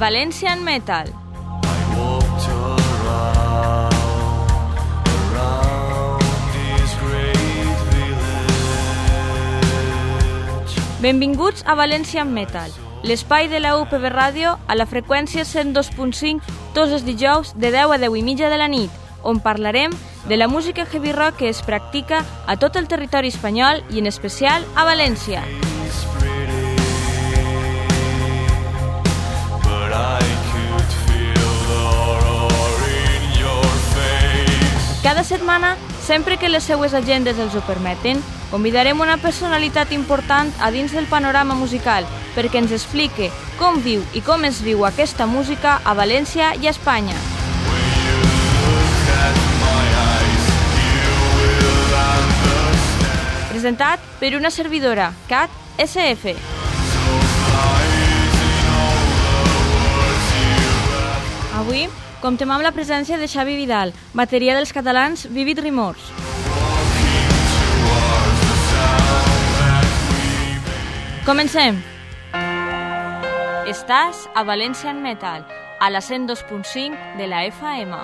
Valencian Metal. Benvinguts a Valencian Metal, l'espai de la UPB Ràdio a la freqüència 102.5 tots els dijous de 10 a 10 i mitja de la nit, on parlarem de la música heavy rock que es practica a tot el territori espanyol i en especial a València. Cada setmana, sempre que les seues agendes els ho permeten, convidarem una personalitat important a dins del panorama musical perquè ens explique com viu i com es viu aquesta música a València i a Espanya. Presentat per una servidora, Cat SF. Avui comptem amb la presència de Xavi Vidal, bateria dels catalans Vivid Remorse. Comencem! Estàs a Valencian Metal, a la 102.5 de la FM.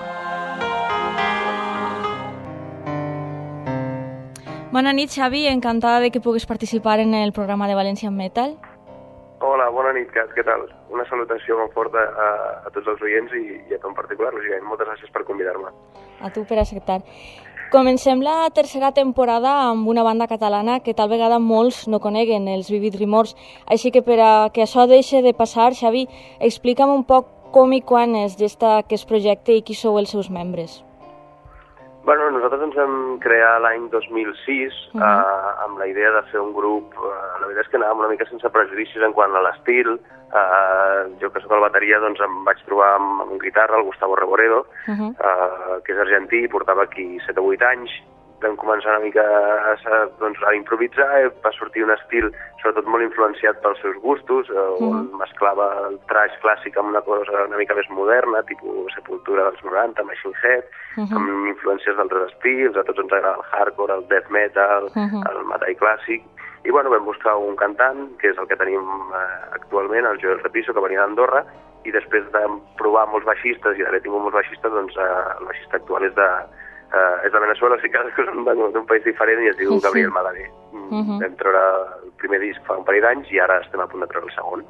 Bona nit, Xavi, encantada de que puguis participar en el programa de Valencian Metal. Hola, bona nit, Cat, què tal? Una salutació molt forta a tots els oients i a tu en particular, lògicament. Moltes gràcies per convidar-me. A tu per acceptar. Comencem la tercera temporada amb una banda catalana que tal vegada molts no coneguen, els Vivid Remorse. Així que per a que això deixi de passar, Xavi, explica'm un poc com i quan es gesta aquest projecte i qui sou els seus membres. Bueno, nosaltres ens vam crear l'any 2006 amb la idea de fer un grup. La veritat és que anàvem una mica sense prejudicis en quant a l'estil. Jo que soc el bateria doncs em vaig trobar amb un guitarra, el Gustavo Reboredo, que és argentí, portava aquí 7 o 8 anys. Vam començar una mica a improvisar, va sortir un estil sobretot molt influenciat pels seus gustos, on mesclava el thrash clàssic amb una cosa una mica més moderna, tipus Sepultura dels 90, Machine Head, amb influències d'altres estils. A tots ens agrada el hardcore, el death metal, el metall clàssic. I bueno, vam buscar un cantant, que és el que tenim actualment, el Joel Repiso, que venia d'Andorra, i després de provar molts baixistes i d'haver tingut molts baixistes, doncs el baixista actual és de Venezuela, o sigui que cadascú d'un país diferent, i es diu Gabriel Malavé. Vam treure el primer disc fa un parell d'anys i ara estem a punt de treure el segon.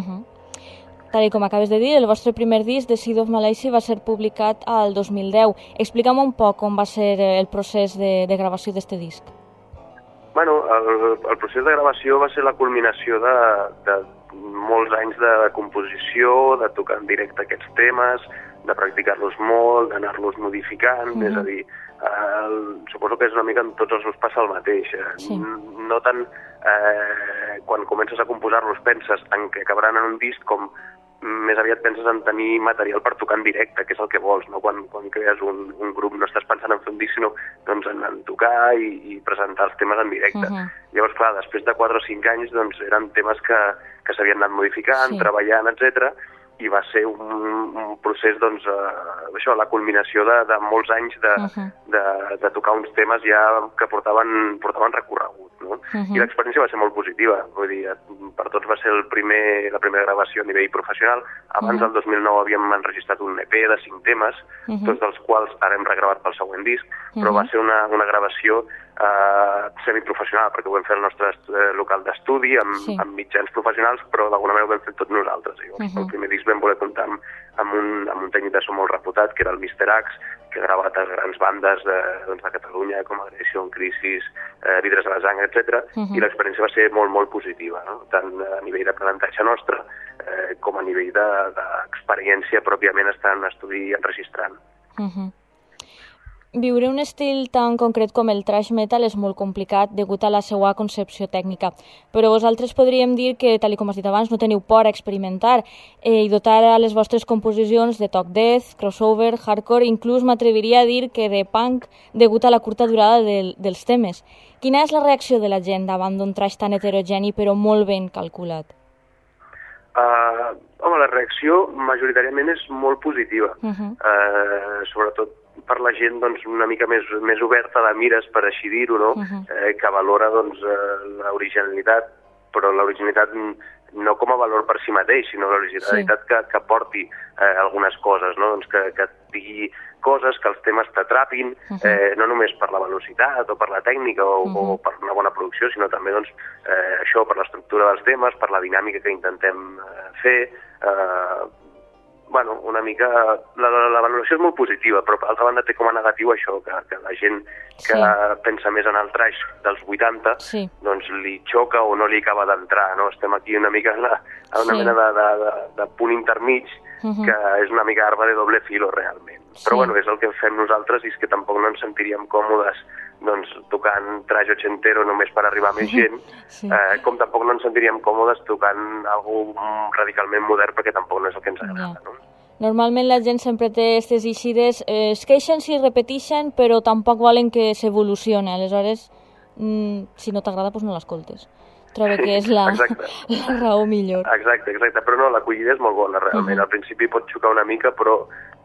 Tal com acabes de dir, el vostre primer disc, The Seed of Malaysia, va ser publicat al 2010. Explica'm un poc com va ser el procés de gravació d'este disc. Bueno, el procés de gravació va ser la culminació de molts anys de composició, de tocar en directe aquests temes, de practicar-los molt, d'anar-los modificant, és a dir, suposo que és una mica en tots els grups passa el mateix. No tant quan comences a composar-los penses en què acabaran en un disc, com més aviat penses en tenir material per tocar en directe, que és el que vols, no? Quan crees un grup no estàs pensant en fer un disc, sinó doncs, en tocar i presentar els temes en directe. Llavors, clar, després de 4 o 5 anys doncs, eren temes que s'havien anat modificant, treballant, etc. I va ser un procés, doncs, això, la culminació de molts anys de tocar uns temes ja que portaven recorregut, no? I l'experiència va ser molt positiva, vull dir, per tots va ser la primera gravació a nivell professional. Abans del 2009 havíem enregistrat un EP de 5 temes, tots dels quals ara hem regravat pel següent disc, però va ser una gravació semiprofessional, perquè ho vam fer al nostre local d'estudi, amb mitjans professionals, però d'alguna manera ho vam fer tot nosaltres. El primer disc vam voler comptar amb un tècnic de so molt reputat, que era el Mr. Axe, que ha gravat a grans bandes de Catalunya, com Agressió, Crisis, Vidres a la sang, etc. I l'experiència va ser molt, molt positiva, no? Tant a nivell d'aprenentatge nostre com a nivell d'experiència pròpiament estant en estudi enregistrant. Viure un estil tan concret com el thrash metal és molt complicat degut a la seva concepció tècnica, però vosaltres podríem dir que, tal com has dit abans, no teniu por a experimentar i dotar a les vostres composicions de toc death, crossover, hardcore, inclús m'atreviria a dir que de punk degut a la curta durada dels temes. Quina és la reacció de la gent davant d'un thrash tan heterogeni però molt ben calculat? Home, la reacció majoritàriament és molt positiva, sobretot per la gent doncs, una mica més oberta de mires, per així dir-ho, no? Que valora doncs, l'originalitat, però l'originalitat no com a valor per si mateix, sinó l'originalitat que porti algunes coses, no? Doncs que digui coses, que els temes t'atrapin, no només per la velocitat o per la tècnica o per una bona producció, sinó també doncs, això, per l'estructura dels temes, per la dinàmica que intentem fer. Bueno, una mica... La valoració és molt positiva, però per altra banda té com a negatiu això, que la gent que pensa més en el trash dels 80 doncs li xoca o no li acaba d'entrar, no? Estem aquí una mica a una mena de punt intermig que és una mica arma de doble filo realment. Però bueno, és el que fem nosaltres i és que tampoc no ens sentiríem còmodes doncs, tocant trash ochentero només per arribar a més gent, com tampoc no ens sentiríem còmodes tocant alguna radicalment modern perquè tampoc no és el que ens agrada. No? Normalment la gent sempre té aquestes eixides, es queixen si repeteixen, però tampoc volen que s'evolucioni. Aleshores, si no t'agrada, doncs no l'escoltes. Trobo que és la raó millor. Exacte, però no, l'acollida és molt bona realment. Al principi pot xocar una mica, però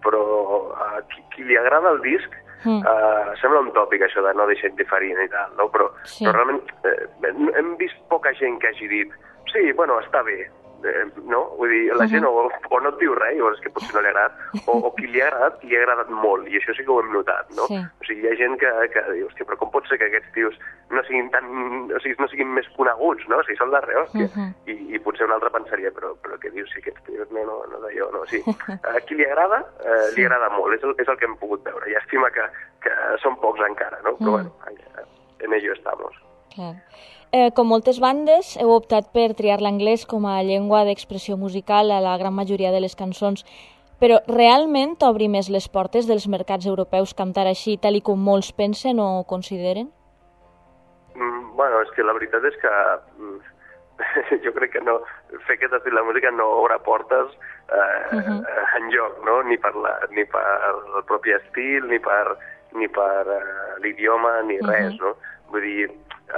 a qui li agrada el disc sembla un tòpic això de no deixar indiferent i tal, no? Però realment hem vist poca gent que hagi dit sí, bueno, està bé, no? Vull dir, la gent o no et diu res, o és que potser no li ha agradat, o qui li ha agradat molt, i això sí que ho hem notat, no? O sigui, hi ha gent que diu, hòstia, però com pot ser que aquests tios no siguin no siguin més coneguts, no? O sigui, són d'arreu, hòstia. I potser un altre pensaria, però què dius, si aquests tios no d'allò, no? O sigui, a qui li agrada molt, és el que hem pogut veure. Llàstima que són pocs encara, no? Però bueno, en ello estamos. Clar. Com moltes bandes, heu optat per triar l'anglès com a llengua d'expressió musical a la gran majoria de les cançons, però realment t'obri més les portes dels mercats europeus cantar així, tal i com molts pensen o consideren? Bueno, és que la veritat és que jo crec que no, fer aquest estil de música no obre portes enlloc, no? Ni per el propi estil, ni per l'idioma, ni res, no? Vull dir,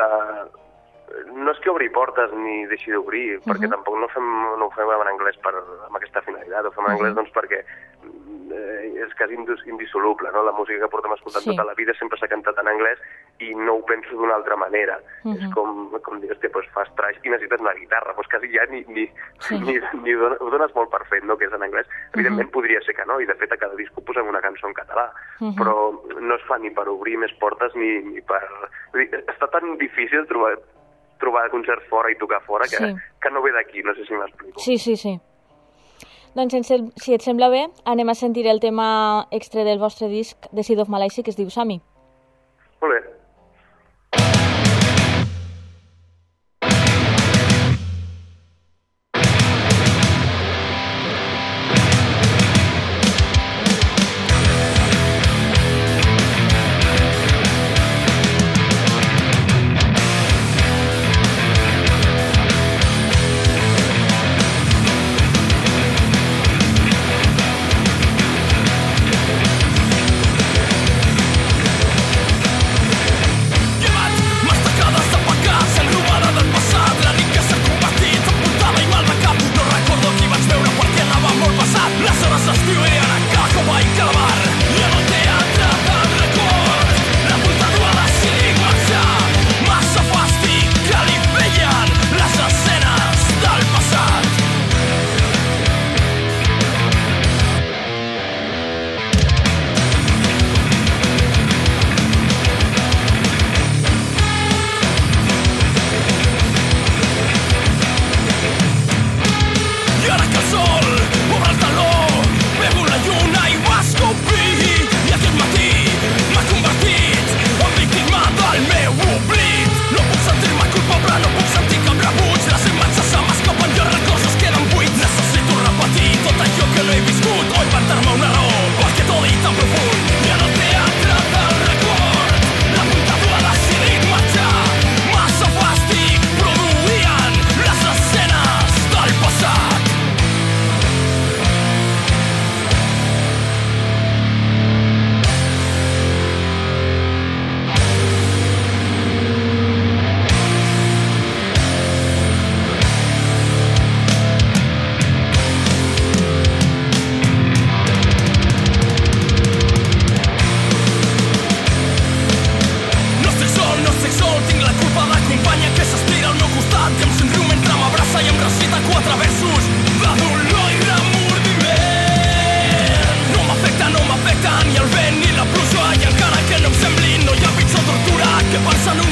no és que obri portes ni deixi d'obrir, perquè tampoc no ho fem en anglès amb aquesta finalitat, ho fem en anglès doncs perquè és quasi indissoluble, no? La música que portem escoltant tota la vida sempre s'ha cantat en anglès i no ho penso d'una altra manera. És com dir, hòstia, doncs fas trash i necessites una guitarra, doncs quasi ja ni ho dones molt per fet, no?, que és en anglès. Evidentment podria ser que no, i de fet a cada disc posem una cançó en català, però no es fa ni per obrir més portes ni per... Vull dir, està tan difícil trobar concerts fora i tocar fora que no ve d'aquí, no sé si m'explico. Sí. Doncs, si et sembla bé, anem a sentir el tema extre del vostre disc, The Seed of Malaysia, que es diu Sami. Molt bé.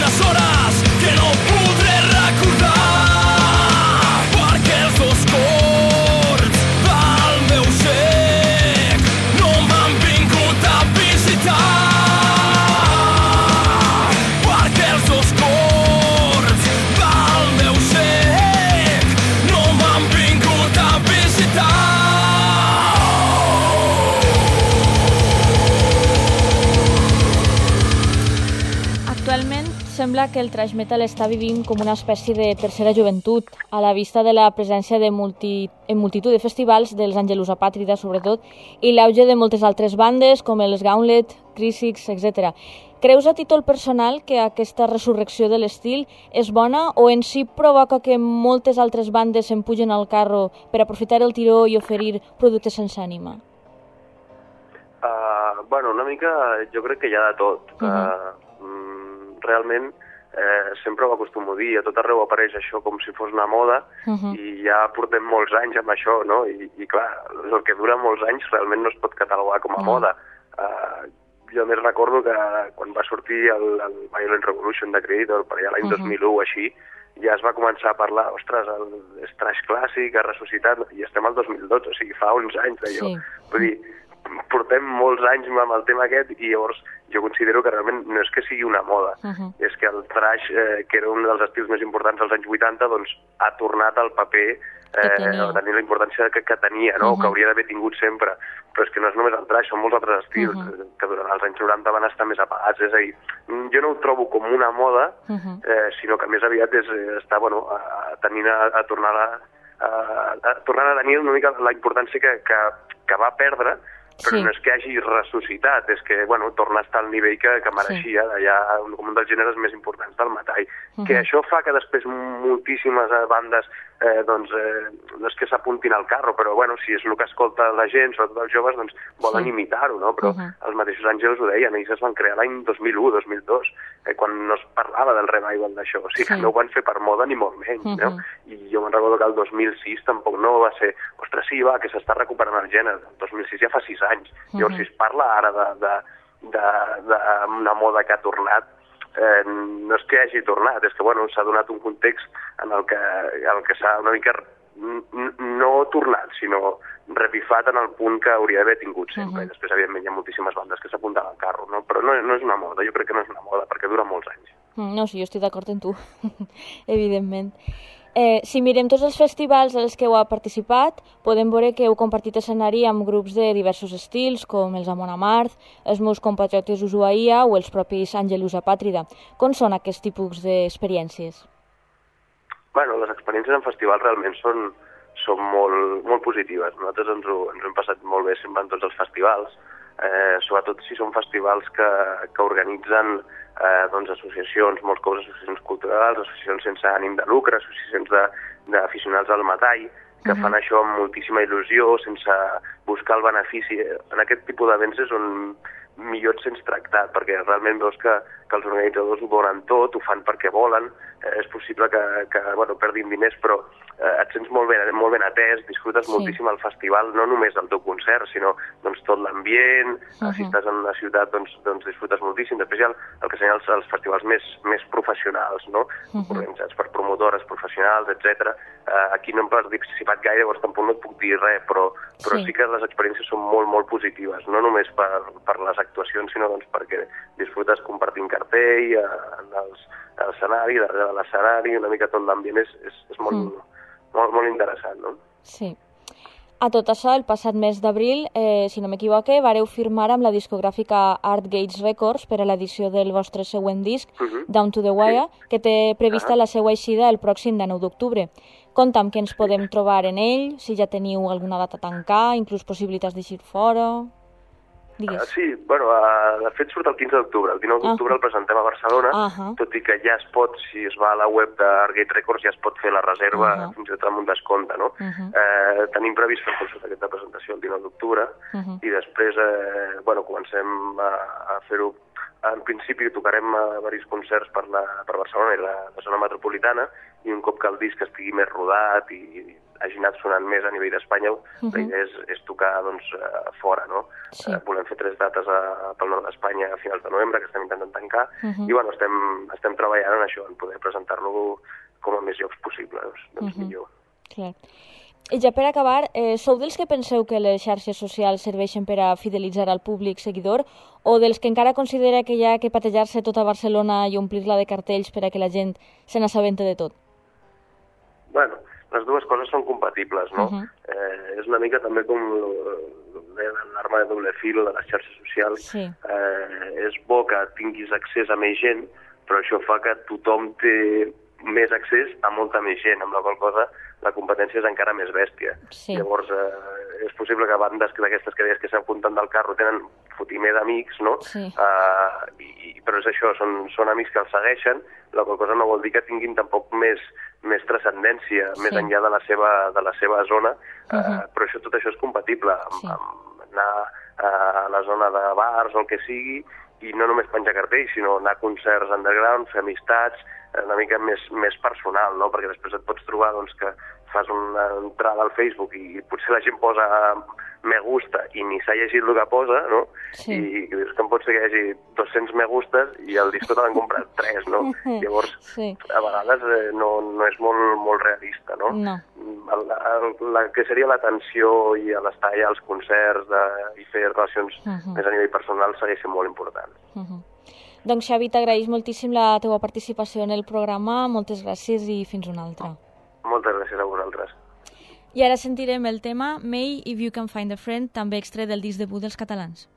unes hores que no podré recordar, perquè els dos cors del meu cec no m'han vingut a visitar, perquè els dos cors del meu cec no m'han vingut a visitar. Actualment sembla que el thrash metal està vivint com una espècie de tercera joventut, a la vista de la presència en multitud de festivals dels Angelus Apàtrida, sobretot, i l'auge de moltes altres bandes, com els Gauntlet, Crisix, etc. Creus a títol personal que aquesta resurrecció de l'estil és bona o en si provoca que moltes altres bandes se'n pugen al carro per aprofitar el tiró i oferir productes sense ànima? Bueno, una mica jo crec que hi ha de tot. Realment sempre ho acostumo a dir, a tot arreu apareix això com si fos una moda i ja portem molts anys amb això, no? I clar, el que dura molts anys realment no es pot catalogar com a moda. Jo més recordo que quan va sortir el Violent Revolution de Creator, per allà l'any 2001 o així, ja es va començar a parlar, ostres, el thrash clàssic ha ressuscitat, i estem al 2012, o sigui, fa uns anys d'allò. Vull dir, portem molts anys amb el tema aquest i llavors jo considero que realment no és que sigui una moda, és que el thrash, que era un dels estils més importants dels anys 80, doncs ha tornat al paper a tenir la importància que tenia, no? Que hauria d'haver tingut sempre. Però és que no és només el thrash, són molts altres estils que durant els anys 90 van estar més apagats. És a dir, jo no ho trobo com una moda, sinó que més aviat està tenint a tornar a tenir una mica la importància que va perdre, però no és que hagi ressuscitat, és que torna a estar al nivell que mereixia, d'allà com un dels gèneres més importants del metall. Que això fa que després moltíssimes bandes no és que s'apuntin al carro, però si és el que escolta la gent, sobretot els joves, doncs volen imitar-ho, no? Però els mateixos Àngels ho deien, ells es van crear l'any 2001, 2002, quan no es parlava del revival d'això, o sigui que no ho van fer per moda ni molt menys, no? I jo me'n recordo que el 2006 tampoc no va ser, ostres, sí, va, que s'està recuperant el gènere, el 2006 ja fa 6 anys, llavors si es parla ara d'una moda que ha tornat, no és que hagi tornat, és que s'ha donat un context en el que s'ha una mica no tornat, sinó revifat en el punt que hauria d'haver tingut sempre. I després, evidentment, hi ha moltíssimes bandes que s'apunten al carro, no? Però no és una moda, jo crec que no és una moda, perquè dura molts anys. No, sí, jo estic d'acord amb tu, evidentment. Si mirem tots els festivals als que heu participat, podem veure que heu compartit escenari amb grups de diversos estils, com els Amon Amarth, els meus compatriotes Ushuaia o els propis Angelus Apàtrida. Com són aquests tipus d'experiències? Les experiències en festivals realment són molt positives. Nosaltres ens ho hem passat molt bé sempre en tots els festivals, sobretot si són festivals que organitzen associacions, molts cops associacions culturals, associacions sense ànim de lucre, associacions d'aficionats al metall, que fan això amb moltíssima il·lusió, sense buscar el benefici. En aquest tipus d'events és on millor et sents tractat, perquè realment veus que els organitzadors ho volen tot, ho fan perquè volen, és possible que perdin diners, però et sents molt ben atès, disfrutes moltíssim el festival, no només el teu concert, sinó tot l'ambient, si estàs en una ciutat doncs disfrutes moltíssim. Després hi ha el que serien els festivals més professionals, no? Organitzats per promotores professionals, etc. Aquí no hem participat gaire, llavors tampoc no et puc dir res, però sí que les experiències són molt, molt positives, no només per les actuacions, sinó perquè disfrutes compartint cartell, en l'escenari, darrere de l'escenari, una mica tot l'ambient és molt interessant, no? Sí. A tot això, el passat mes d'abril, si no m'equivoque, vareu firmar amb la discogràfica Art Gates Records per a l'edició del vostre següent disc, Down to the Wire, que té prevista la seva eixida el pròxim 9 d'octubre. Conta'm què ens podem trobar en ell, si ja teniu alguna data a tancar, inclús possibilitats d'eixir fora... Digues. Sí, de fet surt el 15 d'octubre. El 19 d'octubre el presentem a Barcelona, tot i que ja es pot, si es va a la web de Argate Records, ja es pot fer la reserva fins i tot amb un descompte, no? Tenim previst fer el concert aquesta presentació el 19 d'octubre i després, comencem a fer-ho en principi tocarem a diversos concerts per Barcelona i la zona metropolitana, i un cop que el disc estigui més rodat i hagi anat sonant més a nivell d'Espanya, la idea és tocar fora, no? Sí. Volem fer 3 dates pel nord d'Espanya a finals de novembre, que estem intentant tancar, i bueno, estem treballant en això, en poder presentar-lo com a més llocs possibles, doncs millor. Clar. I ja per acabar, sou dels que penseu que les xarxes socials serveixen per a fidelitzar al públic seguidor o dels que encara considera que hi ha que patejar-se tota Barcelona i omplir-la de cartells per a que la gent se n'assabente de tot? Bueno, les dues coses són compatibles, no? És una mica també com l'arma de doble fil de les xarxes socials. Sí. És bo que tinguis accés a més gent, però això fa que tothom té més accés a molta més gent, amb la qual cosa la competència és encara més bèstia. Sí. Llavors, és possible que bandes d'aquestes que deies que s'apunten del carro tenen fotimer d'amics, no? Sí. Però és això, són amics que els segueixen, la qual cosa no vol dir que tinguin tampoc més transcendència, més enllà de la seva zona, però tot això és compatible amb anar a la zona de bars o el que sigui, i no només penjar cartells, sinó anar a concerts underground, fer amistats, una mica més personal, no? Perquè després et pots trobar que fas una entrada al Facebook i potser la gent posa me gusta i ni s'ha llegit el que posa, no? Sí. I dius que pot ser que hi hagi 200 me gustes i el disco te l'han comprat 3, no? Llavors, a vegades no és molt realista, no? No. La que seria l'atenció i l'estar allà als concerts i fer relacions més a nivell personal segueix sent molt important. Doncs Xavi, t'agraïs moltíssim la teva participació en el programa, moltes gràcies i fins una altra. Moltes gràcies a vosaltres. I ara sentirem el tema May If You Can Find a Friend, també extret del disc debut dels catalans.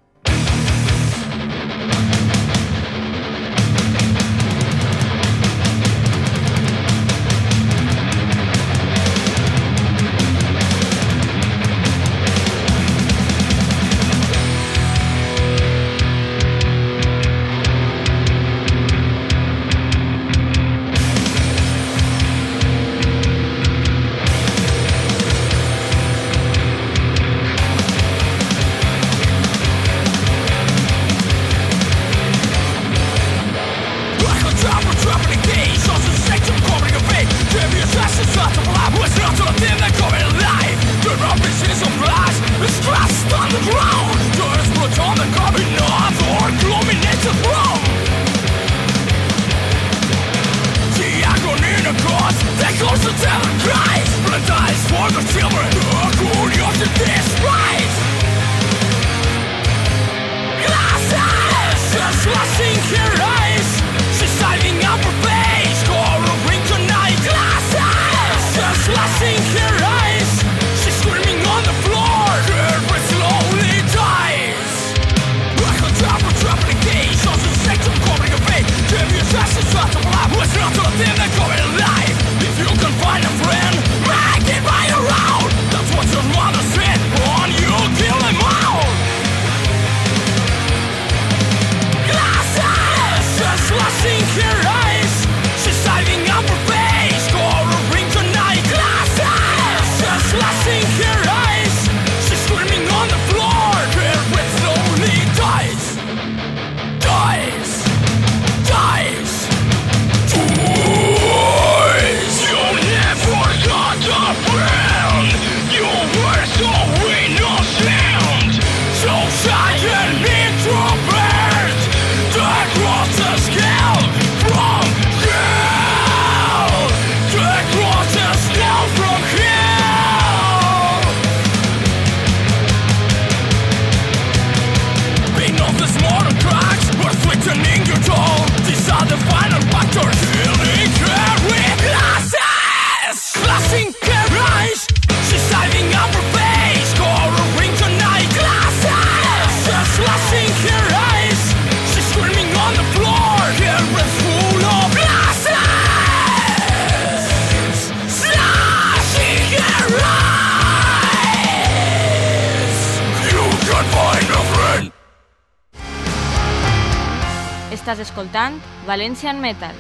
Estàs escoltant Valencian Metal.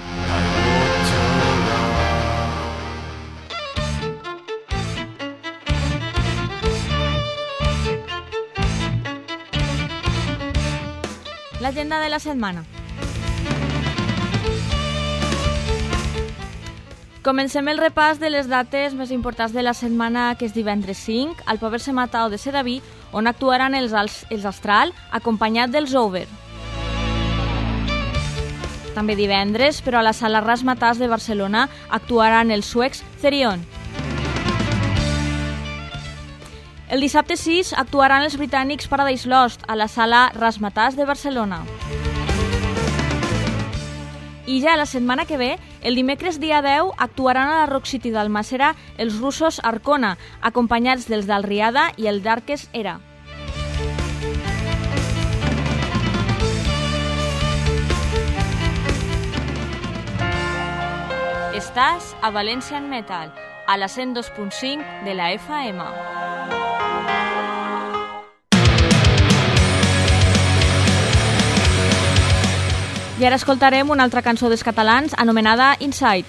L'agenda de la setmana. Comencem el repàs de les dates més importants de la setmana, que és divendres 5, al Poble Matao de Sedaví, on actuaran els Astral, acompanyat dels Over. També divendres, però a la sala Razzmatazz de Barcelona, actuaran els suecs Therion. El dissabte 6 actuaran els britànics Paradise Lost a la sala Razzmatazz de Barcelona. I ja la setmana que ve, el dimecres dia 10, actuaran a la Rock City d'Almàssera els russos Arcona, acompanyats dels d'Alriada i el Darkest Era. Estàs a Valencian Metal, a la 102.5 de la FM. I ara escoltarem una altra cançó dels catalans anomenada Inside.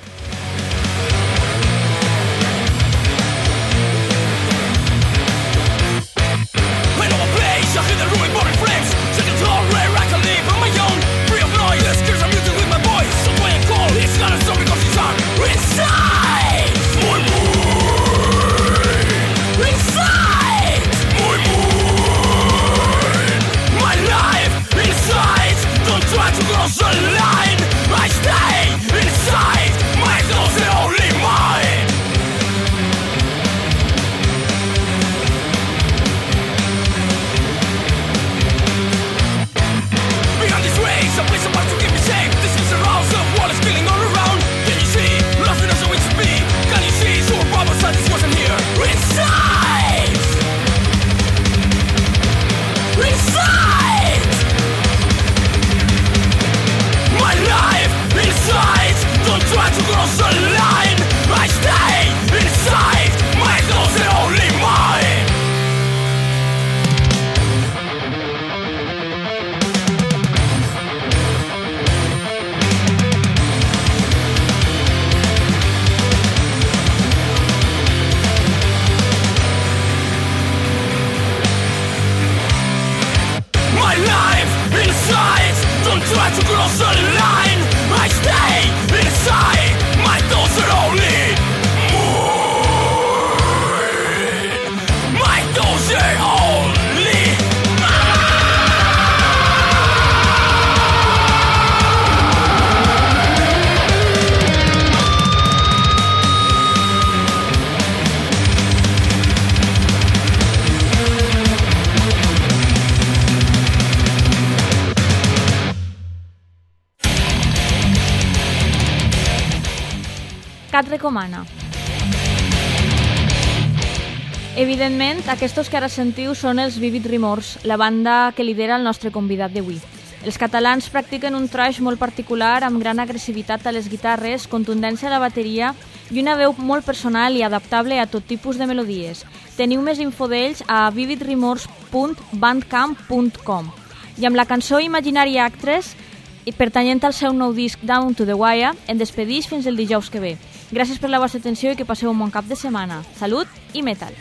Cat recomana. Evidentment, aquests que ara sentiu són els Vivid Remorse, la banda que lidera el nostre convidat d'avui. Els catalans practiquen un thrash molt particular amb gran agressivitat a les guitarres, contundència a la bateria i una veu molt personal i adaptable a tot tipus de melodies. Teniu més info d'ells a vividremorse.bandcamp.com. I amb la cançó Imaginary Actress, pertanyent al seu nou disc Down to the Wire, em despedix fins el dijous que ve. Gràcies per la vostra atenció i que passeu un bon cap de setmana. Salut i metal!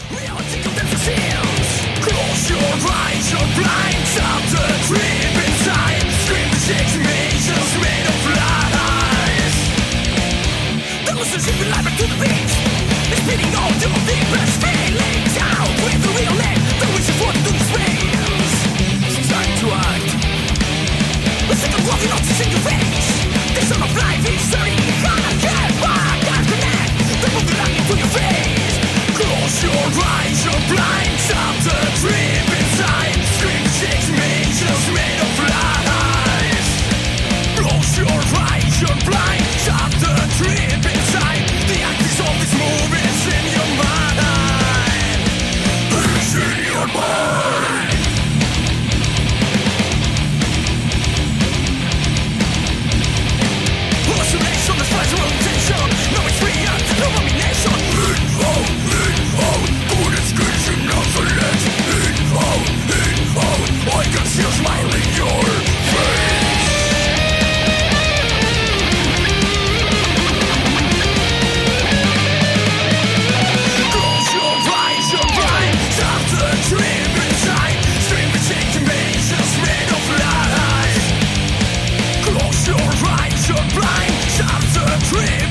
Close your eyes, you're blind. Stop the trip inside. Scream the shakes and nations made of lies. The losers who've been lied back to the beach. It's spitting all your deepest feelings out with the real name. The wishes for the space. It's time to act. The second walking out to see your face. This sort of life history. Gonna get back and connect. The movie like into your face. Close your eyes, you're blind. Stop the trip inside. Scream the shakes and nations made of lies. Close your eyes, you're blind. Stop the trip inside. The actors of this movie is in your mind. It's in your mind. Hallucination, the spice of rotation. No experience, no nomination. Good excursion of the lens. I can see a smile in your face. Close your eyes, you're blind. Stop the trip inside. Stream the intimations made of lies. Close your eyes, you're blind. Stop the trip.